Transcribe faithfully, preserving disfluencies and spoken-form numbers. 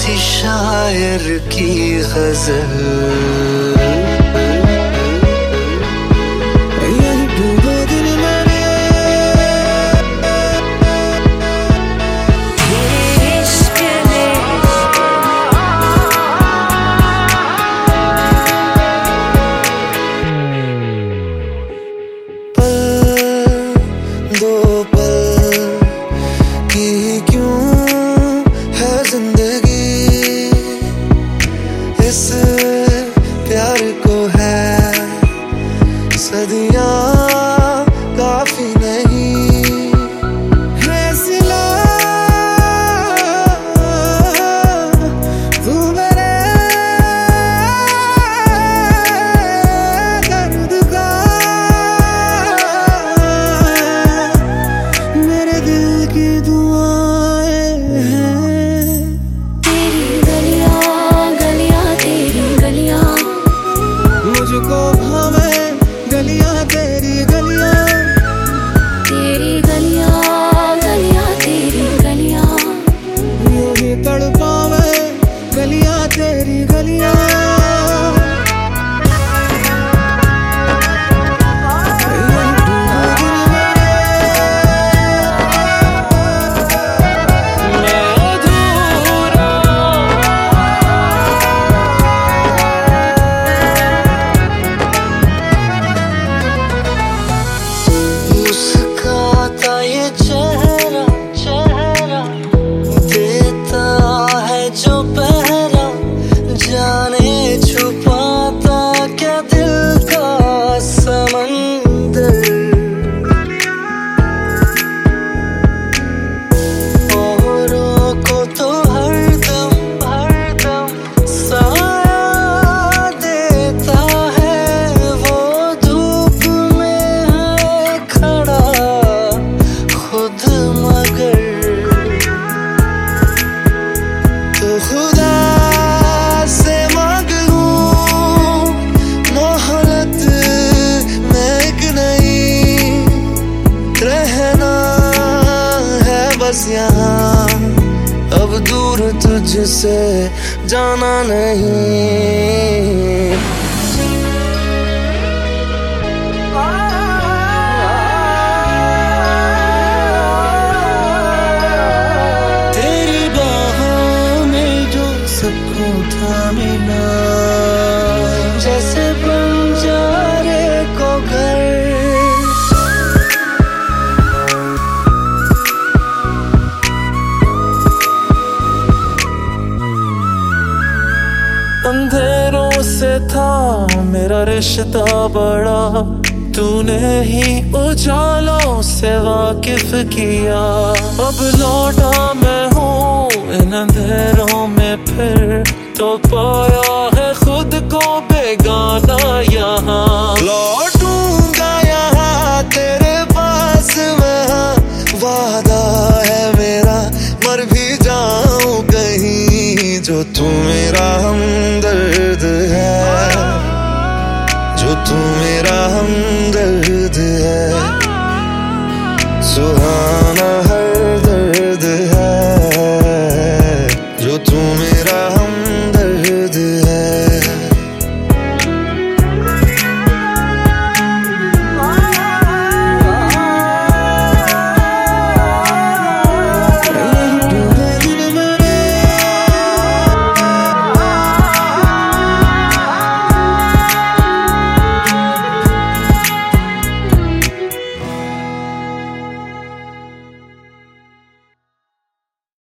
किसी शायर की गजल। इस प्यार को है सदियां काफी नहीं है सिला तू मेरे दर्द का मेरे दिल की दुआएं हैं। तेरी गलियां गलियां तेरी गलियां मुझको भावे गलियां तेरी गलियां तेरी गलियां गलियां तेरी गलियां यूं ही तड़पावे गलियां तेरी गलियां। खुदा से मांग लूं मोहब्बत में एक नहीं रहना है बस यहाँ अब दूर तुझसे जाना नहीं। सबको थामिना जैसे बंजारे को घर। अंधेरों से था मेरा रिश्ता बड़ा तूने ही उजालों से वाकिफ किया। अब लौटा मैं हूँ इन अंधेरों में फिर तो पाया है खुद को बेगाना यहाँ। लौटूंगा यहाँ तेरे पास मैं वादा है मेरा मर भी जाऊं कहीं जो तू मेरा हमदर्द है जो तू मेरा हमदर्द है सुहा।